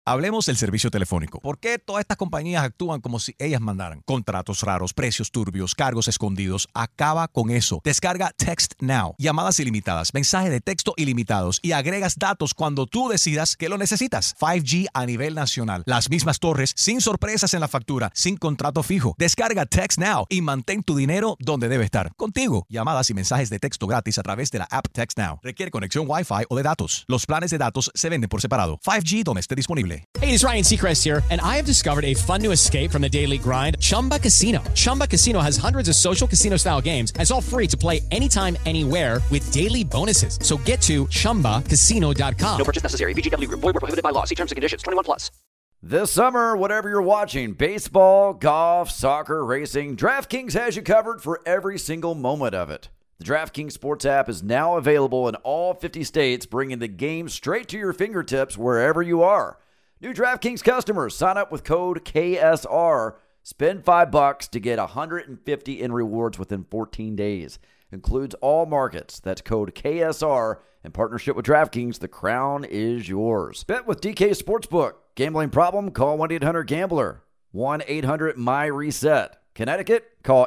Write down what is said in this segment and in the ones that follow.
Hablemos del servicio telefónico. ¿Por qué todas estas compañías actúan como si ellas mandaran? Contratos raros, precios turbios, cargos escondidos. Acaba con eso. Descarga Text Now. Llamadas ilimitadas, mensajes de texto ilimitados y agregas datos cuando tú decidas que lo necesitas. 5G a nivel nacional. Las mismas torres, sin sorpresas en la factura, sin contrato fijo. Descarga Text Now y mantén tu dinero donde debe estar. Contigo. Llamadas y mensajes de texto gratis a través de la app Text Now. Requiere conexión Wi-Fi o de datos. Los planes de datos se venden por separado. 5G donde esté disponible. Hey, it's Ryan Seacrest here, and I have discovered a fun new escape from the daily grind, Chumba Casino. Chumba Casino has hundreds of social casino-style games, and it's all free to play anytime, anywhere with daily bonuses. So get to ChumbaCasino.com. No purchase necessary. VGW Group. Void where prohibited by law. See terms and conditions. 21 plus. This summer, whatever you're watching, baseball, golf, soccer, racing, DraftKings has you covered for every single moment of it. The DraftKings Sports app is now available in all 50 states, bringing the game straight to your fingertips wherever you are. New DraftKings customers, sign up with code KSR, spend $5 to get $150 in rewards within 14 days. Includes all markets. That's code KSR. In partnership with DraftKings, the crown is yours. Bet with DK Sportsbook. Gambling problem? Call 1-800-GAMBLER. 1-800-MY-RESET. Connecticut? Call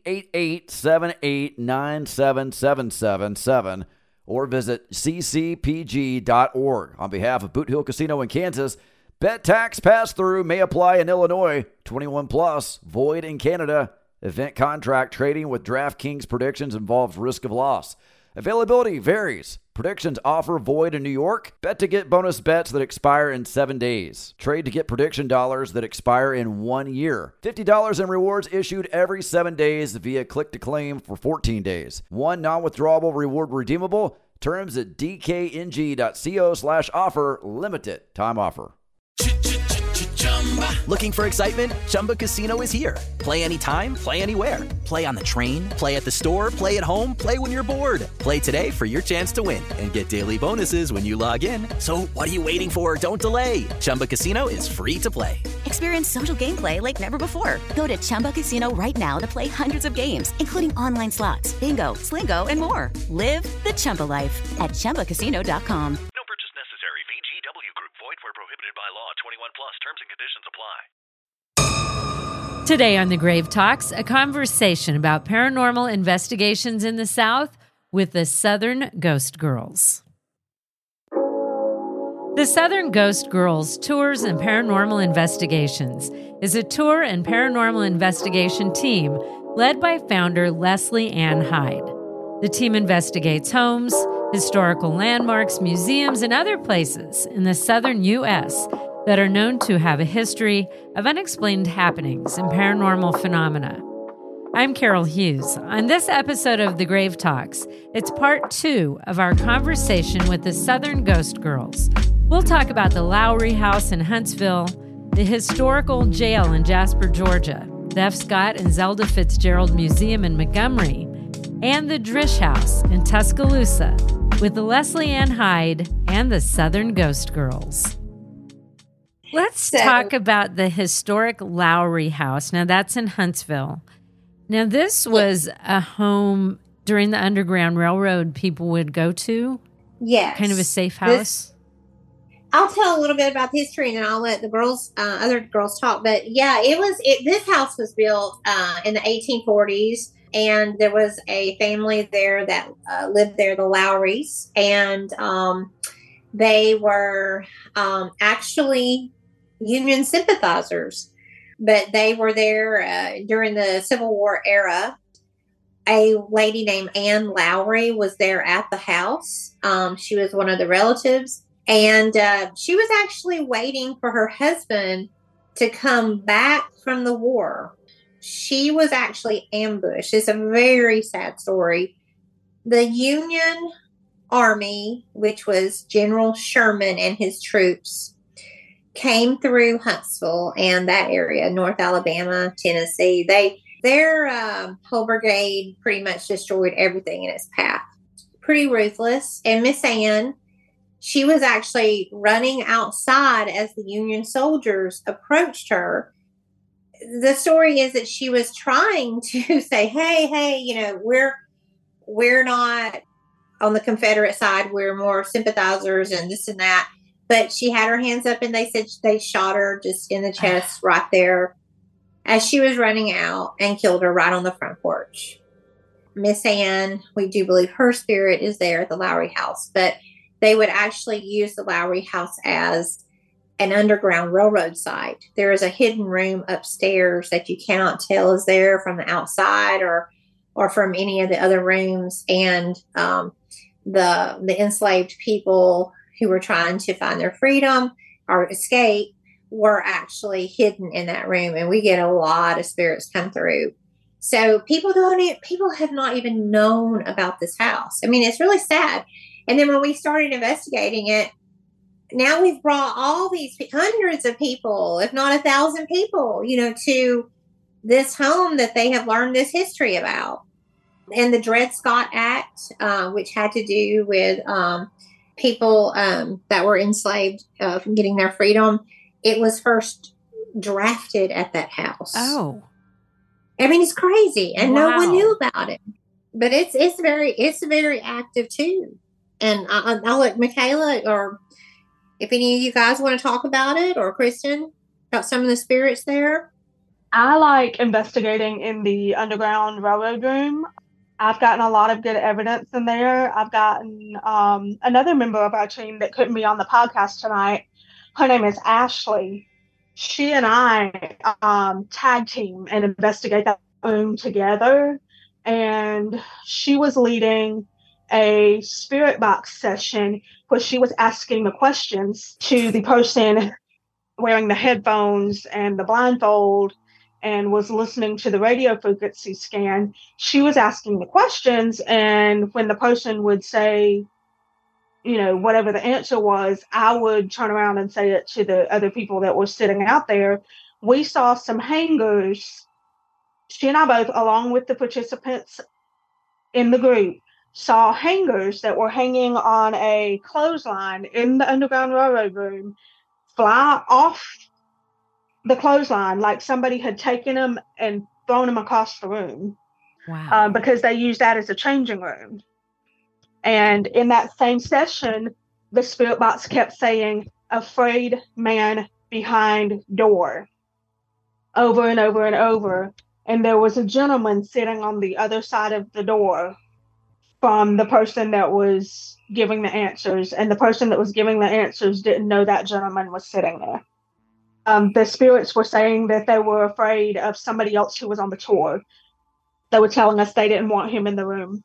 888-78-977777 or visit ccpg.org. On behalf of Boot Hill Casino in Kansas, bet tax pass-through may apply in Illinois. 21 plus, void in Canada. Event contract trading with DraftKings predictions involves risk of loss. Availability varies. Predictions offer void in New York. Bet to get bonus bets that expire in 7 days. Trade to get prediction dollars that expire in 1 year. $50 in rewards issued every 7 days via click to claim for 14 days. One non-withdrawable reward redeemable. Terms at dkng.co/offer. Limited time offer. Looking for excitement? Chumba Casino is here. Play anytime, play anywhere. Play on the train, play at the store, play at home, play when you're bored. Play today for your chance to win and get daily bonuses when you log in. So what are you waiting for? Don't delay. Chumba Casino is free to play. Experience social gameplay like never before. Go to Chumba Casino right now to play hundreds of games, including online slots, bingo, Slingo, and more. Live the Chumba life at ChumbaCasino.com. No purchase necessary. VGW Group. Void where prohibited by law. 21 plus. Terms and conditions apply. Today on The Grave Talks, a conversation about paranormal investigations in the South with the Southern Ghost Girls. The Southern Ghost Girls Tours and Paranormal Investigations is a tour and paranormal investigation team led by founder Leslie Ann Hyde. The team investigates homes, historical landmarks, museums, and other places in the southern U.S. that are known to have a history of unexplained happenings and paranormal phenomena. I'm Carol Hughes. On this episode of The Grave Talks, it's part 2 of our conversation with the Southern Ghost Girls. We'll talk about the Lowry House in Huntsville, the historical jail in Jasper, Georgia, the F. Scott and Zelda Fitzgerald Museum in Montgomery, and the Drish House in Tuscaloosa with Leslie Ann Hyde and the Southern Ghost Girls. Let's talk about the historic Lowry House. Now, that's in Huntsville. Now, this was a home during the Underground Railroad people would go to? Yes. Kind of a safe house? I'll tell a little bit about the history, and then I'll let the girls, other girls talk. But, yeah, this house was built in the 1840s, and there was a family there that lived there, the Lowrys, and they were actually Union sympathizers, but they were there during the Civil War era. A lady named Anne Lowry was there at the house. She was one of the relatives, and she was actually waiting for her husband to come back from the war. She was actually ambushed. It's a very sad story. The Union Army, which was General Sherman and his troops, came through Huntsville and that area, North Alabama, Tennessee. Their whole brigade pretty much destroyed everything in its path. Pretty ruthless. And Miss Ann, she was actually running outside as the Union soldiers approached her. The story is that she was trying to say, hey, we're not on the Confederate side. We're more sympathizers and this and that. But she had her hands up, and they said they shot her just in the chest right there as she was running out, and killed her right on the front porch. Miss Ann, we do believe her spirit is there at the Lowry house, but they would actually use the Lowry house as an underground railroad site. There is a hidden room upstairs that you cannot tell is there from the outside or from any of the other rooms. And the enslaved people who were trying to find their freedom or escape were actually hidden in that room. And we get a lot of spirits come through. So people have not even known about this house. I mean, it's really sad. And then when we started investigating it, now we've brought all these hundreds of people, if not 1,000 people, to this home that they have learned this history about. And the Dred Scott Act, which had to do with people that were enslaved from getting their freedom, it was first drafted at that house. Oh. I mean, it's crazy, and Wow. no one knew about it. But it's very active too. And I'll let Michaela, or if any of you guys want to talk about it, or Kristen, about some of the spirits there. I like investigating in the Underground Railroad room. I've gotten a lot of good evidence in there. I've gotten another member of our team that couldn't be on the podcast tonight. Her name is Ashley. She and I tag team and investigate that room together. And she was leading a spirit box session where she was asking the questions to the person wearing the headphones and the blindfold and was listening to the radio frequency scan. She was asking the questions, and when the person would say, whatever the answer was, I would turn around and say it to the other people that were sitting out there. We saw some hangers. She and I both, along with the participants in the group, saw hangers that were hanging on a clothesline in the Underground Railroad room fly off the clothesline like somebody had taken them and thrown them across the room. Wow. Because they used that as a changing room. And in that same session, the spirit box kept saying, "Afraid man behind door," over and over and over. And there was a gentleman sitting on the other side of the door from the person that was giving the answers. And the person that was giving the answers didn't know that gentleman was sitting there. The spirits were saying that they were afraid of somebody else who was on the tour. They were telling us they didn't want him in the room.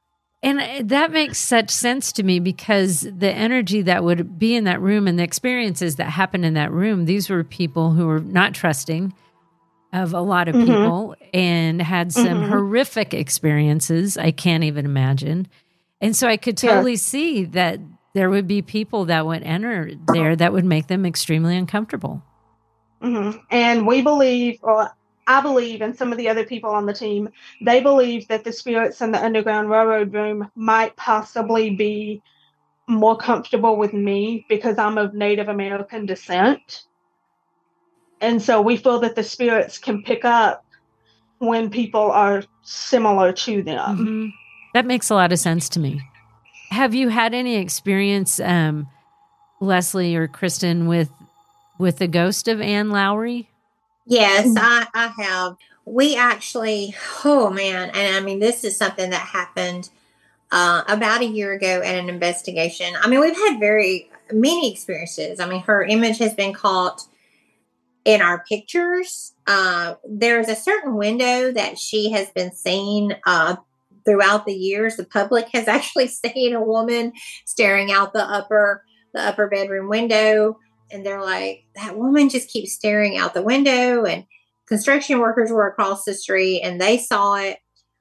And that makes such sense to me, because the energy that would be in that room and the experiences that happened in that room, these were people who were not trusting of a lot of people and had some horrific experiences I can't even imagine. And so I could totally see that there would be people that would enter there that would make them extremely uncomfortable. And we believe, or I believe, and some of the other people on the team, they believe that the spirits in the Underground Railroad room might possibly be more comfortable with me because I'm of Native American descent. And so we feel that the spirits can pick up when people are similar to them. That makes a lot of sense to me. Have you had any experience, Leslie or Kristen, with the ghost of Anne Lowry? Yes, I have. We actually, oh man, and I mean, this is something that happened about a year ago at an investigation. I mean, we've had very many experiences. I mean, her image has been caught in our pictures. There's a certain window that she has been seen throughout the years. The public has actually seen a woman staring out the upper bedroom window. And they're like, that woman just keeps staring out the window. And construction workers were across the street and they saw it.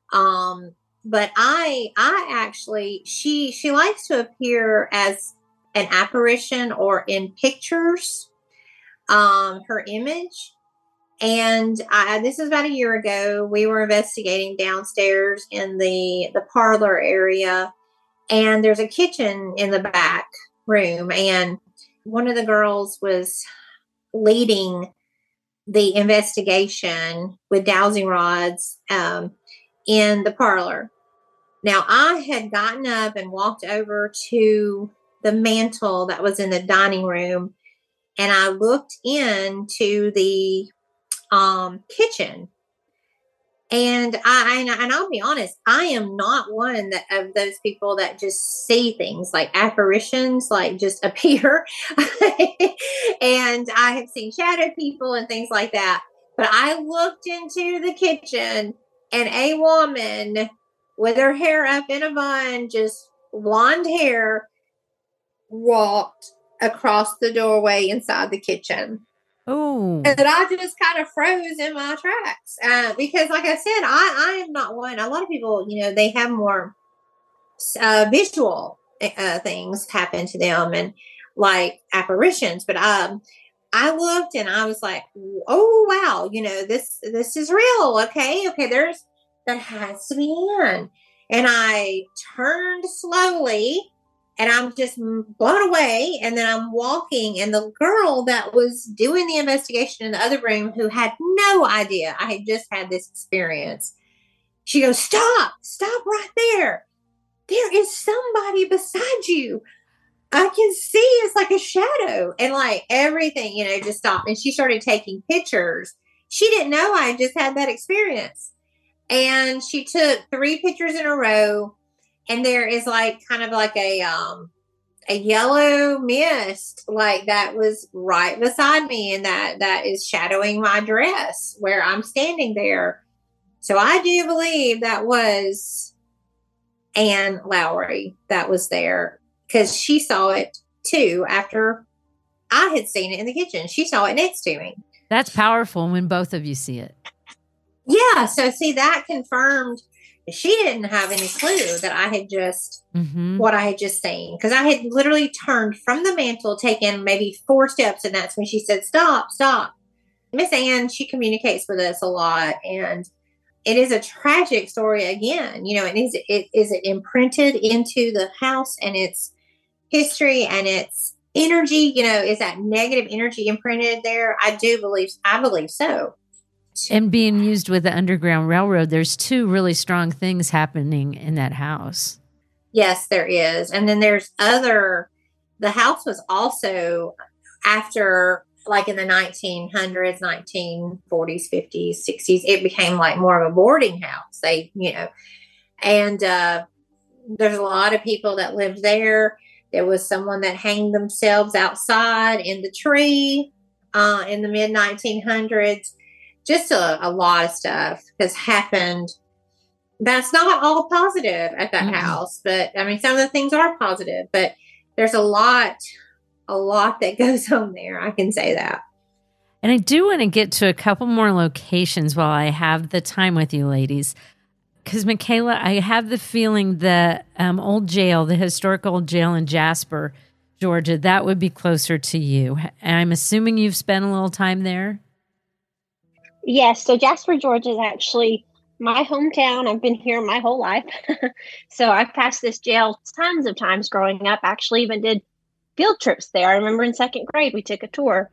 But I actually, she likes to appear as an apparition or in pictures, her image. And this is about a year ago. We were investigating downstairs in the parlor area, and there's a kitchen in the back room. And one of the girls was leading the investigation with dowsing rods in the parlor. Now, I had gotten up and walked over to the mantle that was in the dining room, and I looked into the kitchen. And I'll be honest, I am not one of those people that just see things like apparitions, like just appear. And I have seen shadow people and things like that. But I looked into the kitchen, and a woman with her hair up in a bun, just blonde hair, walked across the doorway inside the kitchen. Oh, and I just kind of froze in my tracks because, like I said, I am not one. A lot of people, they have more visual things happen to them, and like apparitions. But I looked and I was like, oh wow, this is real. Okay, that has to be in. And I turned slowly. And I'm just blown away. And then I'm walking, and the girl that was doing the investigation in the other room, who had no idea I had just had this experience, she goes, stop right there. There is somebody beside you. I can see it's like a shadow. And like everything, just stopped. And she started taking pictures. She didn't know I just had that experience. And she took 3 pictures in a row. And there is like kind of like a yellow mist like that was right beside me, and that is shadowing my dress where I'm standing there. So I do believe that was Anne Lowry that was there, because she saw it too after I had seen it in the kitchen. She saw it next to me. That's powerful when both of you see it. Yeah. So see, that confirmed. She didn't have any clue that I had just, what I had just seen. Because I had literally turned from the mantle, taken maybe 4 steps, and that's when she said, stop. Miss Ann, she communicates with us a lot. And it is a tragic story again. And is it imprinted into the house and its history and its energy? Is that negative energy imprinted there? I believe so. And being used with the Underground Railroad, there's 2 really strong things happening in that house. Yes, there is. And then there's the house was also after, like in the 1900s, 1940s, 50s, 60s, it became like more of a boarding house. And there's a lot of people that lived there. There was someone that hanged themselves outside in the tree in the mid 1900s. Just a lot of stuff has happened. That's not all positive at that house, but I mean, some of the things are positive, but there's a lot that goes on there. I can say that. And I do want to get to a couple more locations while I have the time with you ladies. Because Michaela, I have the feeling that old jail, the historic old jail in Jasper, Georgia, that would be closer to you. And I'm assuming you've spent a little time there. Yes, so Jasper, Georgia is actually my hometown. I've been here my whole life. So I've passed this jail tons of times growing up. Actually even did field trips there. I remember in 2nd grade, we took a tour.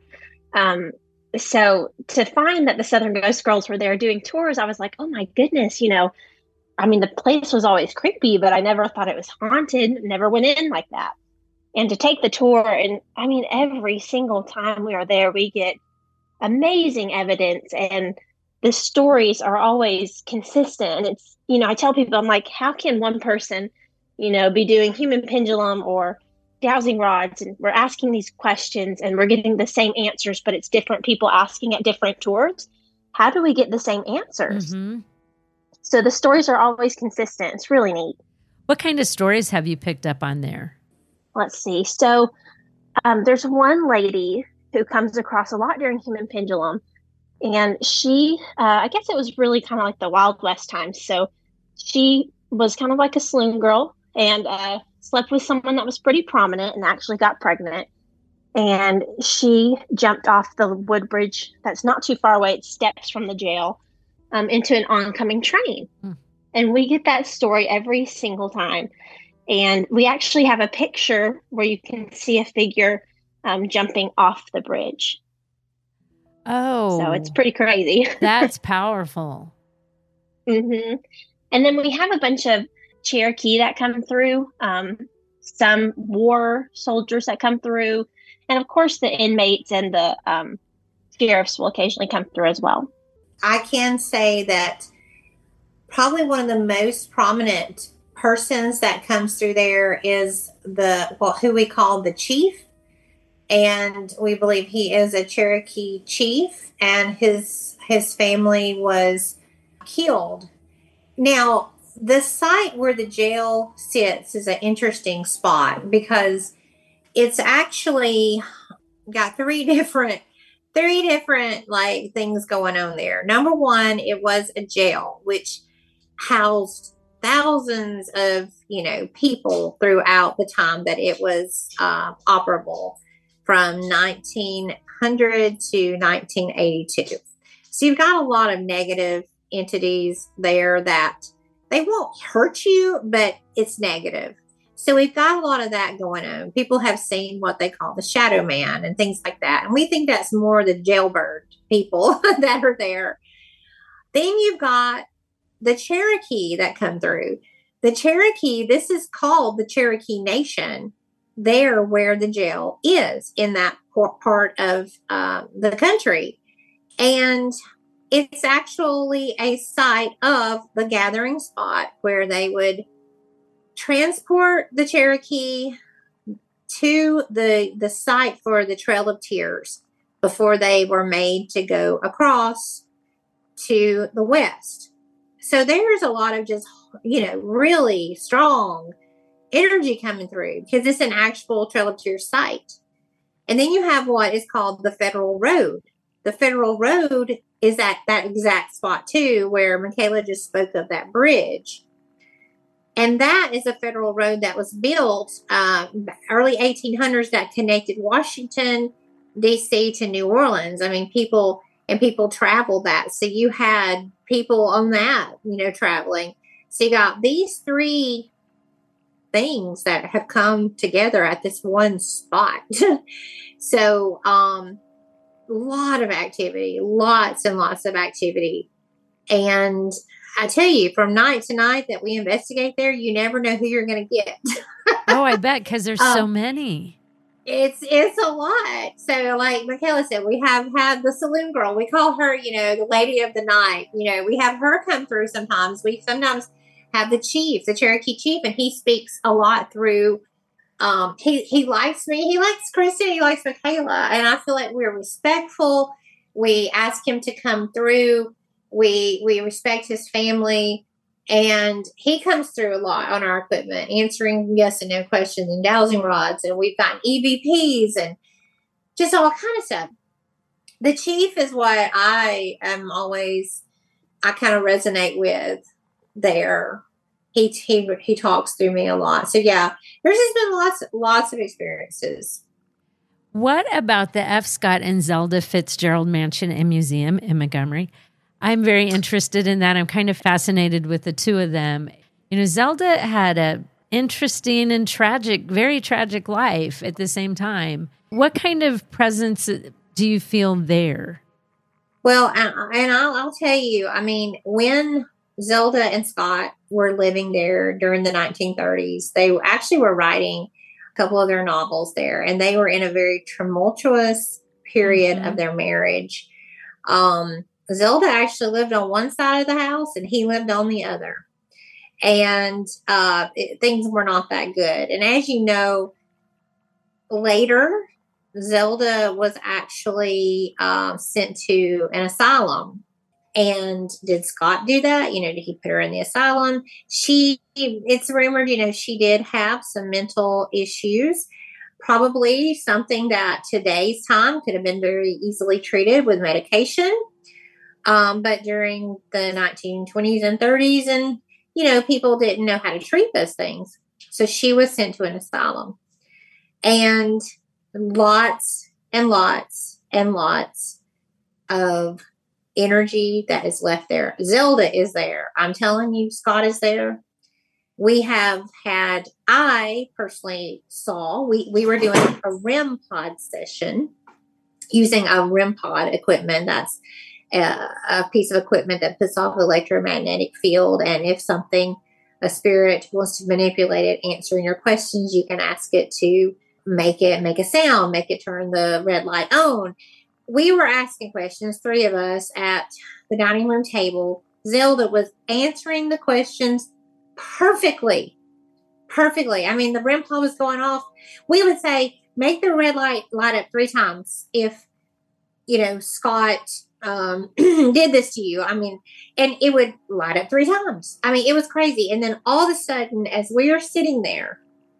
So to find that the Southern Ghost Girls were there doing tours, I was like, oh my goodness, I mean, the place was always creepy, but I never thought it was haunted. Never went in like that. And to take the tour, and I mean, every single time we are there, we get amazing evidence, and the stories are always consistent. And it's, I tell people, I'm like, how can one person, be doing human pendulum or dowsing rods, and we're asking these questions and we're getting the same answers, but it's different people asking at different tours. How do we get the same answers? Mm-hmm. So the stories are always consistent. It's really neat. What kind of stories have you picked up on there? Let's see. So there's one lady who comes across a lot during human pendulum. And she, I guess it was really kind of like the Wild West times. So she was kind of like a saloon girl and slept with someone that was pretty prominent and actually got pregnant. And she jumped off the wood bridge that's not too far away. It's steps from the jail into an oncoming train. And we get that story every single time. And we actually have a picture where you can see a figure jumping off the bridge. Oh. So it's pretty crazy. That's powerful. Mm-hmm. And then we have a bunch of Cherokee that come through. some war soldiers that come through, and of course the inmates and the sheriffs will occasionally come through as well. I can say that probably one of the most prominent persons that comes through there is who we call the chief. And we believe he is a Cherokee chief, and his family was killed. Now, the site where the jail sits is an interesting spot because it's actually got three different like things going on there. Number one, it was a jail which housed thousands of people throughout the time that it was operable, from 1900 to 1982. So you've got a lot of negative entities there that they won't hurt you, but it's negative. So we've got a lot of that going on. People have seen what they call the shadow man and things like that. And we think that's more the jailbird people that are there. Then you've got the Cherokee that come through. The Cherokee, this is called the Cherokee Nation, there where the jail is in that part of the country. And it's actually a site of the gathering spot where they would transport the Cherokee to the site for the Trail of Tears before they were made to go across to the west. So there's a lot of just, really strong energy coming through because it's an actual Trail of Tears site. And then you have what is called the Federal Road. The Federal Road is at that exact spot too, where Michaela just spoke of that bridge. And that is a federal road that was built early 1800s that connected Washington, D.C. to New Orleans. I mean, people traveled that. So you had people on that, traveling. So you got these three things that have come together at this one spot. So, a lot of activity, lots and lots of activity. And I tell you, from night to night that we investigate there, you never know who you're going to get. Oh, I bet, because there's so many. It's a lot. So like Michaela said, we have had the saloon girl. We call her, the lady of the night. We have her come through sometimes. We sometimes have the chief, the Cherokee chief, and he speaks a lot through. He likes me. He likes Kristen. He likes Michaela. And I feel like we're respectful. We ask him to come through. We respect his family. And he comes through a lot on our equipment, answering yes and no questions and dowsing rods. And we've gotten EVPs and just all kind of stuff. The chief is what I kind of resonate with there. He talks through me a lot. So yeah, there's just been lots of experiences. What about the F. Scott and Zelda Fitzgerald Mansion and Museum in Montgomery? I'm very interested in that. I'm kind of fascinated with the two of them. Zelda had a interesting and very tragic life at the same time. What kind of presence do you feel there? Well, and I'll tell you, when Zelda and Scott were living there during the 1930s, they actually were writing a couple of their novels there, and they were in a very tumultuous period of their marriage. Zelda actually lived on one side of the house and he lived on the other. And things were not that good. And as you know, later, Zelda was actually sent to an asylum. And did Scott do that? Did he put her in the asylum? It's rumored, she did have some mental issues. Probably something that today's time could have been very easily treated with medication. But during the 1920s and 30s, and, people didn't know how to treat those things. So she was sent to an asylum. And lots and lots and lots of energy that is left there. Zelda is there. I'm telling you, Scott is there. I personally saw, we were doing a REM pod session using a REM pod equipment. That's a piece of equipment that puts off electromagnetic field. And if something a spirit wants to manipulate it, answering your questions, you can ask it to make a sound, make it turn the red light on. We were asking questions, 3 of us at the dining room table. Zelda was answering the questions perfectly. I mean, the REM pod was going off. We would say, make the red light up 3 times if, Scott did this to you. I mean, and it would light up 3 times. I mean, it was crazy. And then all of a sudden, as we are sitting there,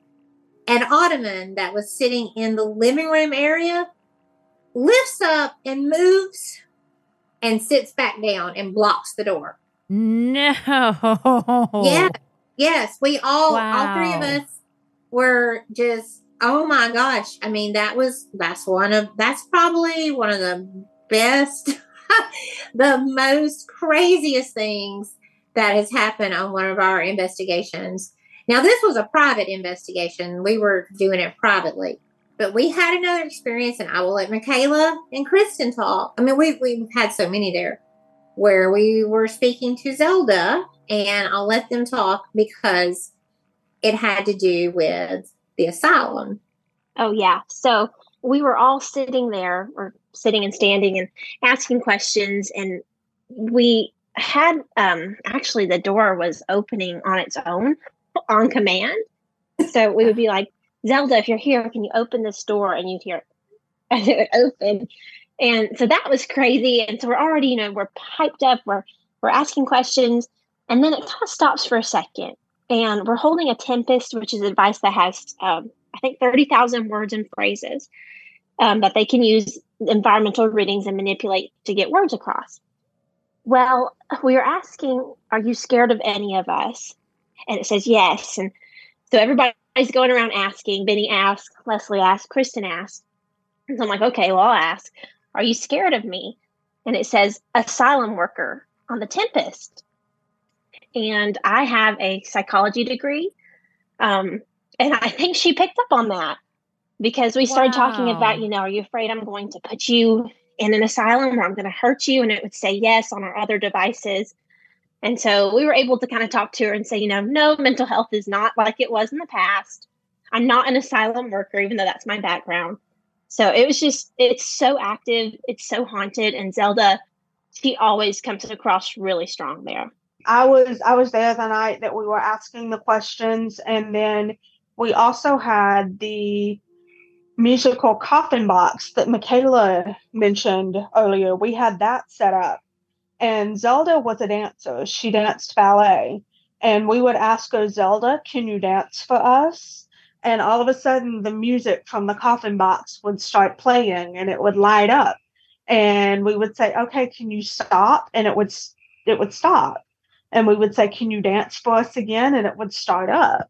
an ottoman that was sitting in the living room area lifts up and moves and sits back down and blocks the door. No. Yeah. Yes. We all 3 of Wow. us were just, oh my gosh. I mean, that's probably one of the best, the most craziest things that has happened on one of our investigations. Now, this was a private investigation. We were doing it privately. But we had another experience, and I will let Michaela and Kristen talk. I mean, we've had so many there where we were speaking to Zelda, and I'll let them talk because it had to do with the asylum. Oh, yeah. So we were all sitting there, or sitting and standing and asking questions, and we had actually the door was opening on its own on command. So we would be like, Zelda, if you're here, can you open this door? And you'd hear it, and it would open. And so that was crazy. And so we're already, we're piped up, we're asking questions, and then it kind of stops for a second. And we're holding a Tempest, which is a device that has, I think, 30,000 words and phrases that they can use environmental readings and manipulate to get words across. Well, we were asking, are you scared of any of us? And it says yes. And so everybody's going around asking. Benny asked, Leslie asked, Kristen asked. And so I'm like, okay, well, I'll ask, are you scared of me? And it says asylum worker on the Tempest. And I have a psychology degree. And I think she picked up on that because we started talking about, are you afraid I'm going to put you in an asylum or I'm going to hurt you? And it would say yes on our other devices. And so we were able to kind of talk to her and say, no, mental health is not like it was in the past. I'm not an asylum worker, even though that's my background. So it was just, it's so active. It's so haunted. And Zelda, she always comes across really strong there. I was there the night that we were asking the questions. And then we also had the musical coffin box that Michaela mentioned earlier. We had that set up. And Zelda was a dancer. She danced ballet. And we would ask her, Zelda, can you dance for us? And all of a sudden, the music from the coffin box would start playing and it would light up. And we would say, okay, can you stop? And it would stop. And we would say, can you dance for us again? And it would start up.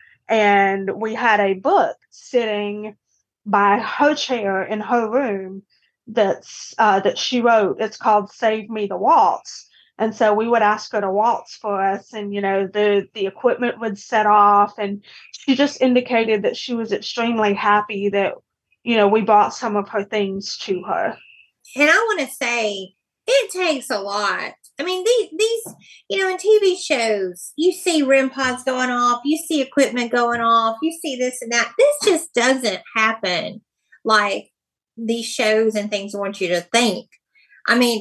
And we had a book sitting by her chair in her room that she wrote. It's called Save Me the Waltz. And so we would ask her to waltz for us, and the equipment would set off, and she just indicated that she was extremely happy that we brought some of her things to her. And I want to say it takes a lot. I mean, these in TV shows, you see REM pods going off, you see equipment going off, you see this and that. This just doesn't happen like these shows and things want you to think. I mean,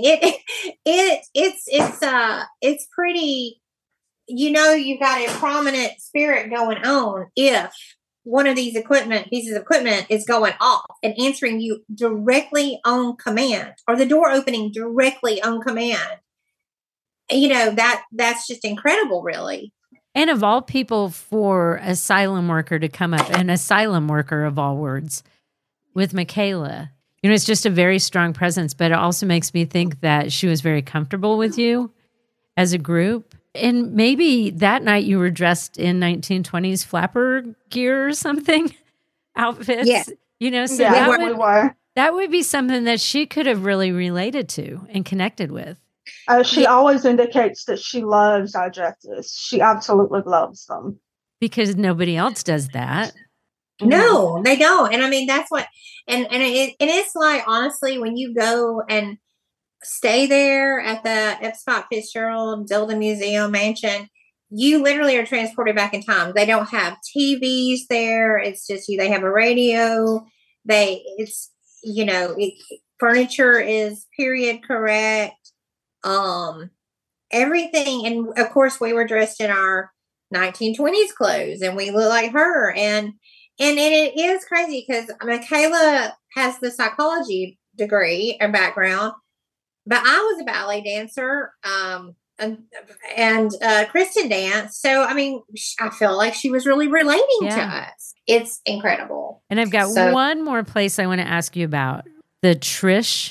it's pretty, you've got a prominent spirit going on if one of these pieces of equipment is going off and answering you directly on command, or the door opening directly on command. That's just incredible, really. And of all people, for asylum worker to come up, an asylum worker of all words, with Michaela. It's just a very strong presence, but it also makes me think that she was very comfortable with you as a group. And maybe that night you were dressed in 1920s flapper gear or something, outfits. Yeah. So we were. That would be something that she could have really related to and connected with. She always indicates that she loves our dresses. She absolutely loves them. Because nobody else does that. No, they don't. And I mean, that's what, and it's like, honestly, when you go and stay there at the F. Scott Fitzgerald Zelda Museum Mansion, you literally are transported back in time. They don't have TVs there. It's just they have a radio. Furniture is period correct. Everything. And of course we were dressed in our 1920s clothes and we look like her. And it is crazy because Michaela has the psychology degree and background, but I was a ballet dancer. And Kristen danced. So, I mean, I feel like she was really relating to us. It's incredible. And I've got one more place I want to ask you about. The Drish.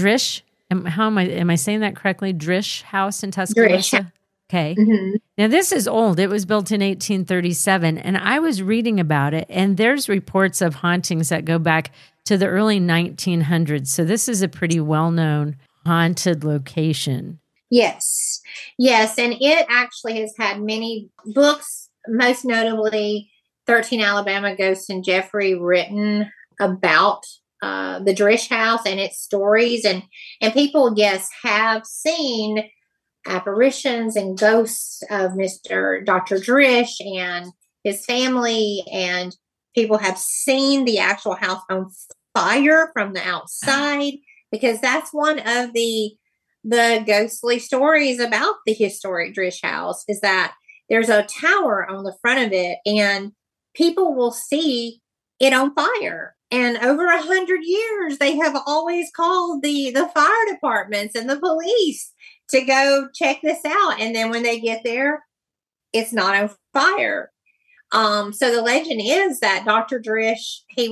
How am I saying that correctly? Drish House in Tuscaloosa? Okay. Mm-hmm. Now, this is old. It was built in 1837. And I was reading about it. And there's reports of hauntings that go back to the early 1900s. So this is a pretty well-known haunted location. Yes. And it actually has had many books, most notably 13 Alabama Ghosts and Jeffrey, written about the Drish House and its stories. And people, yes, have seen apparitions and ghosts of Dr. Drish and his family. And people have seen the actual house on fire from the outside, because that's one of the ghostly stories about the historic Drish House, is that there's a tower on the front of it and people will see it on fire. And over 100 years, they have always called the fire departments and the police to go check this out. And then when they get there, it's not on fire. So the legend is that Dr. Drish, he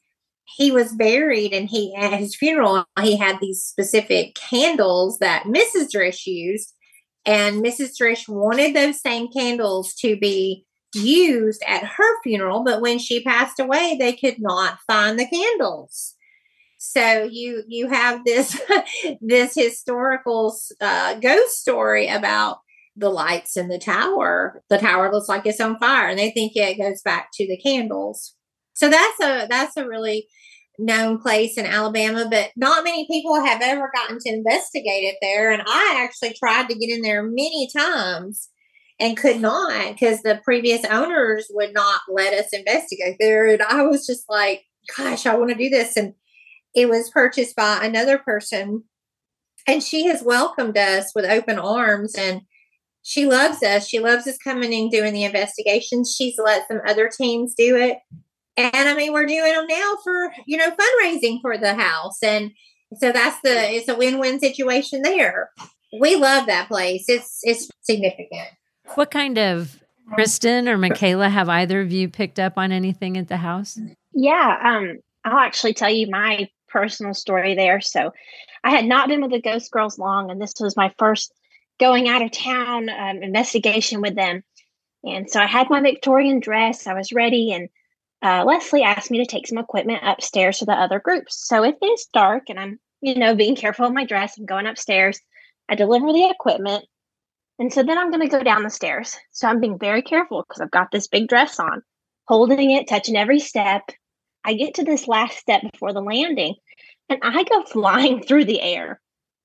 was buried, and at his funeral, he had these specific candles that Mrs. Drish used. And Mrs. Drish wanted those same candles to be used at her funeral. But when she passed away, they could not find the candles. So you have this, this historical ghost story about the lights in the tower. The tower looks like it's on fire, and they think it goes back to the candles. So that's a really known place in Alabama, but not many people have ever gotten to investigate it there. And I actually tried to get in there many times and could not, because the previous owners would not let us investigate there. And I was just like, gosh, I want to do this. And it was purchased by another person, and she has welcomed us with open arms, and she loves us. She loves us coming and doing the investigations. She's let some other teams do it. And I mean, we're doing them now for, fundraising for the house. And so it's a win-win situation there. We love that place. It's significant. What kind of, Kristen or Michaela, have either of you picked up on anything at the house? Yeah. I'll actually tell you my personal story there. So I had not been with the Ghost Girls long, and this was my first going out of town investigation with them. And so I had my Victorian dress. I was ready, and Leslie asked me to take some equipment upstairs to the other groups. So if it's dark and I'm, being careful of my dress, I'm going upstairs. I deliver the equipment. And so then I'm going to go down the stairs. So I'm being very careful because I've got this big dress on, holding it, touching every step. I get to this last step before the landing, and I go flying through the air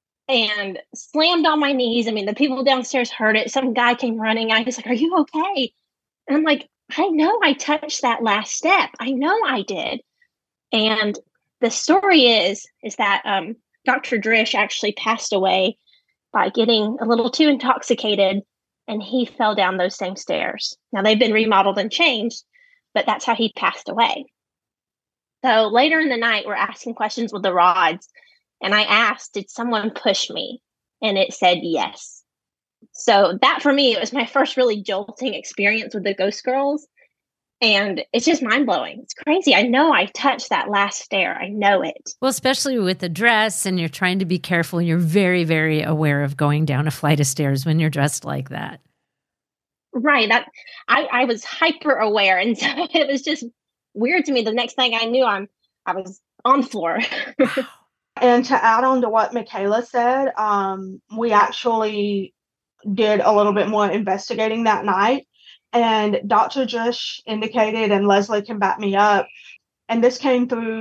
and slammed on my knees. I mean, the people downstairs heard it. Some guy came running. I was like, "Are you okay?" And I'm like, I know I touched that last step. I know I did. And the story is that Dr. Drish actually passed away by getting a little too intoxicated, and he fell down those same stairs. Now, they've been remodeled and changed, but that's how he passed away. So later in the night, we're asking questions with the rods, and I asked, did someone push me? And it said yes. So that, for me, it was my first really jolting experience with the Ghost Girls. And it's just mind-blowing. It's crazy. I know I touched that last stair. I know it. Well, especially with the dress, and you're trying to be careful. You're very, very aware of going down a flight of stairs when you're dressed like that. Right. I was hyper aware. And so it was just weird to me. The next thing I knew, I was on the floor. And to add on to what Michaela said, we actually did a little bit more investigating that night. And Dr. Drish indicated, and Leslie can back me up, and this came through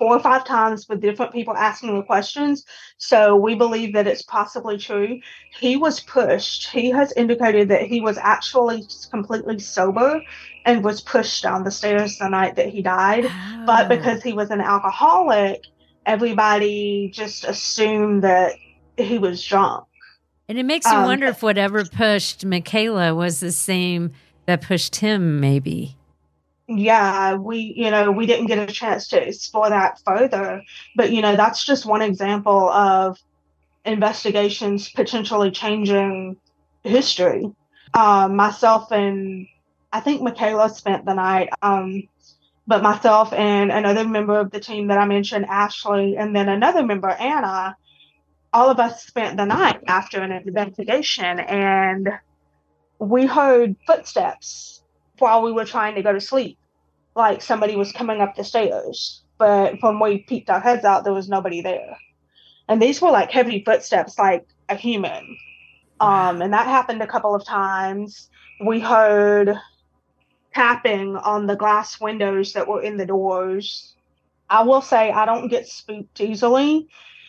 4 or 5 times with different people asking the questions. So we believe that it's possibly true. He was pushed. He has indicated that he was actually completely sober and was pushed down the stairs the night that he died. Oh. But because he was an alcoholic, everybody just assumed that he was drunk. And it makes you wonder if whatever pushed Michaela was the same that pushed him, maybe. Yeah, we didn't get a chance to explore that further. But, that's just one example of investigations potentially changing history. Myself and I think Michaela spent the night, but myself and another member of the team that I mentioned, Ashley, and then another member, Anna, all of us spent the night after an investigation, and we heard footsteps while we were trying to go to sleep, like somebody was coming up the stairs. But when we peeked our heads out, there was nobody there. And these were like heavy footsteps, like a human. And that happened a couple of times. We heard tapping on the glass windows that were in the doors. I will say I don't get spooked easily.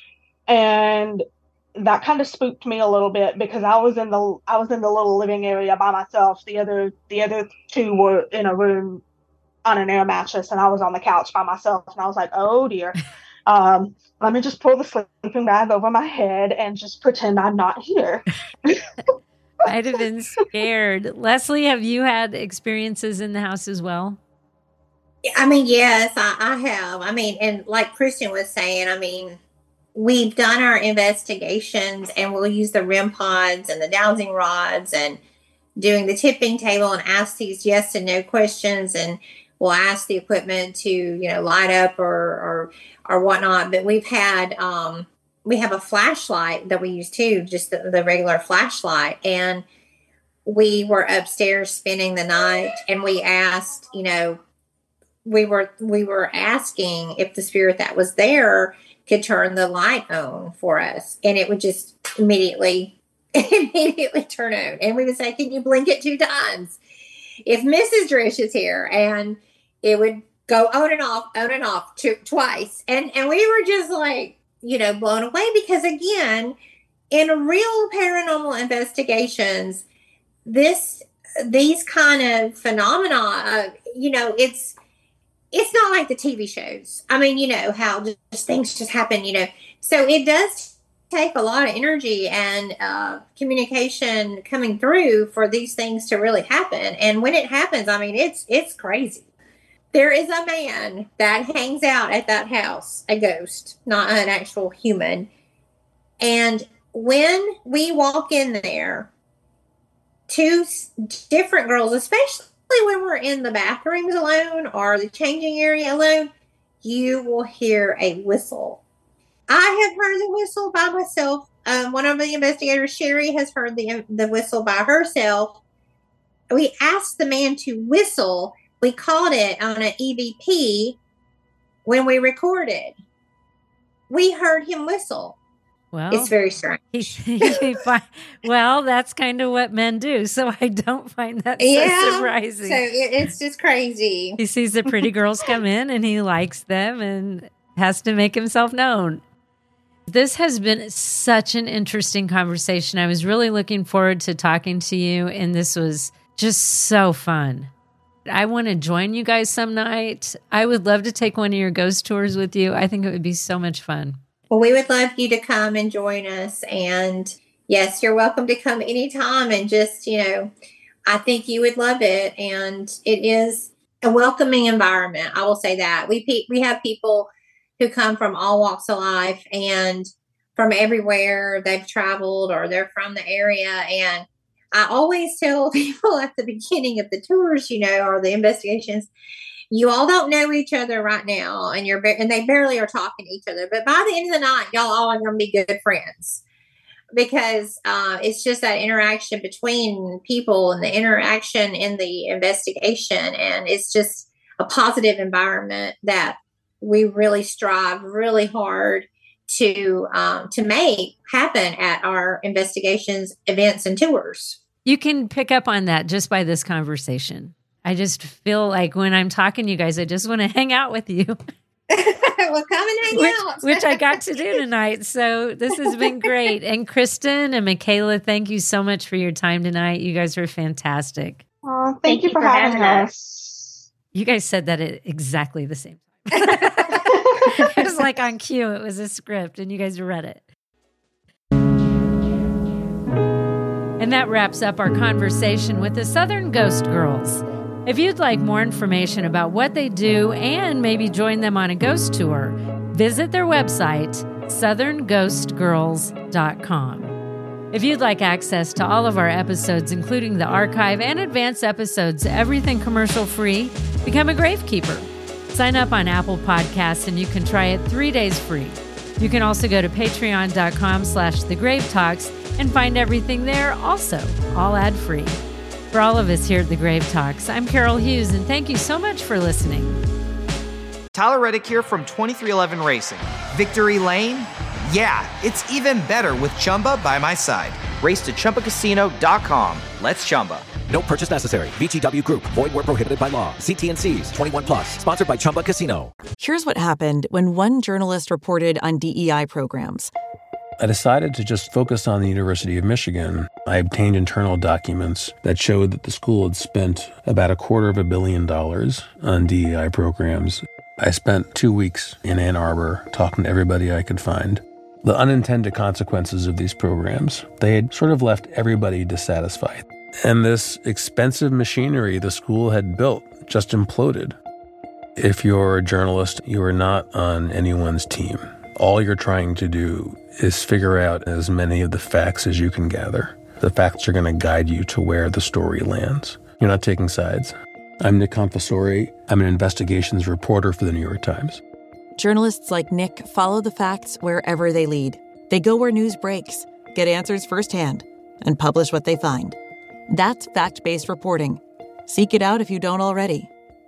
And that kind of spooked me a little bit because I was in the little living area by myself. The other two were in a room on an air mattress, and I was on the couch by myself. And I was like, oh dear. Let me just pull the sleeping bag over my head and just pretend I'm not here. I'd have been scared. Leslie, have you had experiences in the house as well? I mean, yes, I have. I mean, and like Kristen was saying, we've done our investigations and we'll use the REM pods and the dowsing rods and doing the tipping table and ask these yes and no questions. And we'll ask the equipment to, light up or whatnot. But we've had, we have a flashlight that we use too, just the regular flashlight. And we were upstairs spending the night and we asked, we were asking if the spirit that was there could turn the light on for us. And it would just immediately turn on. And we would say, can you blink it 2 times? If Mrs. Drish is here, and it would go on and off twice. And we were just like, blown away because again, in real paranormal investigations, these kind of phenomena, it's not like the TV shows. I mean, how just things just happen, So it does take a lot of energy and communication coming through for these things to really happen. And when it happens, it's crazy. There is a man that hangs out at that house, a ghost, not an actual human. And when we walk in there, 2 different girls, especially when we're in the bathrooms alone or the changing area alone, you will hear a whistle. I have heard the whistle by myself. One of the investigators, Sherry, has heard the whistle by herself. We asked the man to whistle. We caught it on an EVP when we recorded. We heard him whistle. Well, it's very strange. Well, that's kind of what men do, so I don't find that so surprising. So it's just crazy. He sees the pretty girls come in and he likes them and has to make himself known. This has been such an interesting conversation. I was really looking forward to talking to you, and this was just so fun. I want to join you guys some night. I would love to take one of your ghost tours with you. I think it would be so much fun. Well, we would love you to come and join us. And yes, you're welcome to come anytime. And just, I think you would love it. And it is a welcoming environment. I will say that. We have people who come from all walks of life and from everywhere. They've traveled or they're from the area. And I always tell people at the beginning of the tours, or the investigations, you all don't know each other right now, and they barely are talking to each other. But by the end of the night, y'all all are going to be good friends because it's just that interaction between people and the interaction in the investigation, and it's just a positive environment that we really strive really hard to make happen at our investigations, events, and tours. You can pick up on that just by this conversation. I just feel like when I'm talking to you guys, I just want to hang out with you. Well, come and hang out. Which I got to do tonight. So this has been great. And Kristen and Michaela, thank you so much for your time tonight. You guys were fantastic. Thank you for having us. You guys said that at exactly the same time. It was like on cue. It was a script and you guys read it. And that wraps up our conversation with the Southern Ghost Girls. If you'd like more information about what they do and maybe join them on a ghost tour, visit their website, southernghostgirls.com. If you'd like access to all of our episodes, including the archive and advanced episodes, everything commercial free, become a gravekeeper. Sign up on Apple Podcasts and you can try it 3 days free. You can also go to patreon.com/thegravetalks and find everything there also, all ad-free. For all of us here at The Grave Talks, I'm Carol Hughes, and thank you so much for listening. Tyler Reddick here from 2311 Racing. Victory Lane? Yeah, it's even better with Chumba by my side. Race to ChumbaCasino.com. Let's Chumba. No purchase necessary. VGW Group. Void where prohibited by law. See T&Cs. 21+. Sponsored by Chumba Casino. Here's what happened when one journalist reported on DEI programs. I decided to just focus on the University of Michigan. I obtained internal documents that showed that the school had spent about $250 million on DEI programs. I spent 2 weeks in Ann Arbor talking to everybody I could find. The unintended consequences of these programs, they had sort of left everybody dissatisfied. And this expensive machinery the school had built just imploded. If you're a journalist, you are not on anyone's team. All you're trying to do is figure out as many of the facts as you can gather. The facts are going to guide you to where the story lands. You're not taking sides. I'm Nick Confessori. I'm an investigations reporter for the New York Times. Journalists like Nick follow the facts wherever they lead. They go where news breaks, get answers firsthand, and publish what they find. That's fact-based reporting. Seek it out if you don't already.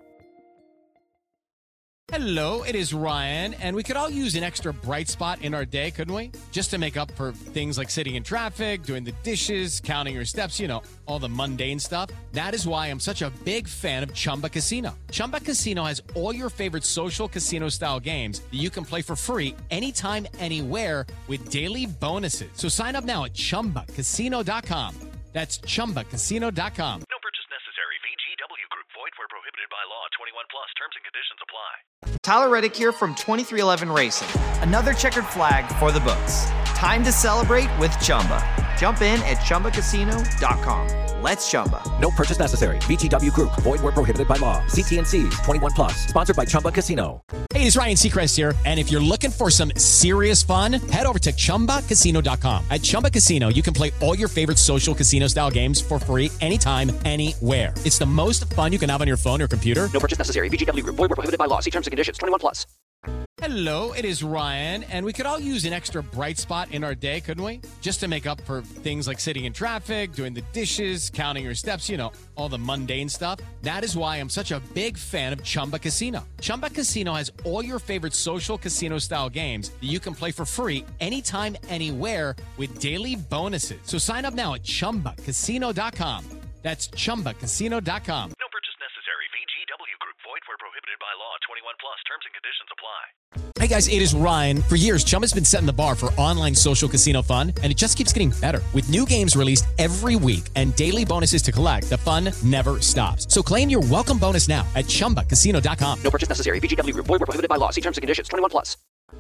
Hello, it is Ryan, and we could all use an extra bright spot in our day, couldn't we? Just to make up for things like sitting in traffic, doing the dishes, counting your steps, you know, all the mundane stuff. That is why I'm such a big fan of Chumba Casino. Chumba Casino has all your favorite social casino-style games that you can play for free anytime, anywhere with daily bonuses. So sign up now at ChumbaCasino.com. That's ChumbaCasino.com. No purchase necessary. VGW Group. Void where prohibited by law. 21+. Terms and conditions apply. Tyler Reddick here from 2311 Racing. Another checkered flag for the books. Time to celebrate with Chumba. Jump in at ChumbaCasino.com. Let's Chumba. No purchase necessary. VGW Group. Void where prohibited by law. See T&Cs. 21+. Sponsored by Chumba Casino. Hey, it's Ryan Seacrest here, and if you're looking for some serious fun, head over to ChumbaCasino.com. At Chumba Casino, you can play all your favorite social casino-style games for free anytime, anywhere. It's the most fun you can have on your phone or computer. No purchase necessary. VGW Group. Void where prohibited by law. See terms and conditions. 21+. Hello, it is Ryan, and we could all use an extra bright spot in our day, couldn't we? Just to make up for things like sitting in traffic, doing the dishes, counting your steps, you know, all the mundane stuff. That is why I'm such a big fan of Chumba Casino. Chumba Casino has all your favorite social casino-style games that you can play for free anytime, anywhere with daily bonuses. So sign up now at ChumbaCasino.com. That's ChumbaCasino.com. No purchase necessary. VGW Group. Void where prohibited by law. 21+. Terms and conditions apply. Hey guys, it is Ryan. For years, Chumba's been setting the bar for online social casino fun, and it just keeps getting better. With new games released every week and daily bonuses to collect, the fun never stops. So claim your welcome bonus now at ChumbaCasino.com. No purchase necessary. VGW Group. Void where prohibited by law. See terms and conditions. 21+.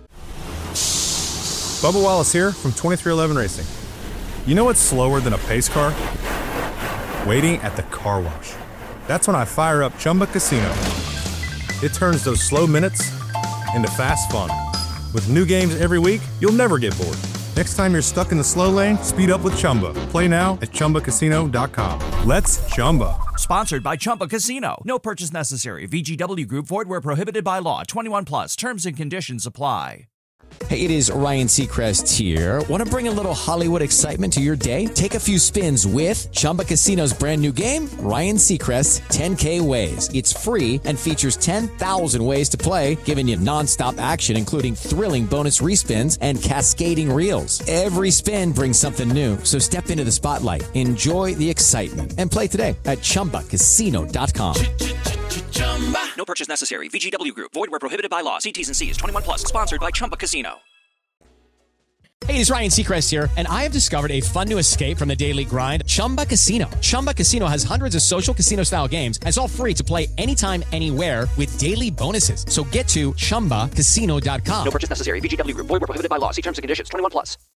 Bubba Wallace here from 2311 Racing. You know what's slower than a pace car? Waiting at the car wash. That's when I fire up Chumba Casino. It turns those slow minutes into fast fun. With new games every week, you'll never get bored. Next time you're stuck in the slow lane, speed up with Chumba. Play now at ChumbaCasino.com. Let's Chumba. Sponsored by Chumba Casino. No purchase necessary. VGW Group. Void where prohibited by law. 21+. Terms and conditions apply. Hey, it is Ryan Seacrest here. Want to bring a little Hollywood excitement to your day? Take a few spins with Chumba Casino's brand new game, Ryan Seacrest's 10K Ways. It's free and features 10,000 ways to play, giving you nonstop action, including thrilling bonus respins and cascading reels. Every spin brings something new, so step into the spotlight, enjoy the excitement, and play today at ChumbaCasino.com. No purchase necessary. VGW Group. Void where prohibited by law. See T's and C's. 21 plus. Sponsored by Chumba Casino. Hey, it's Ryan Seacrest here, and I have discovered a fun new escape from the daily grind, Chumba Casino. Chumba Casino has hundreds of social casino-style games, and it's all free to play anytime, anywhere with daily bonuses. So get to ChumbaCasino.com. No purchase necessary. VGW Group. Void where prohibited by law. See terms and conditions. 21 plus.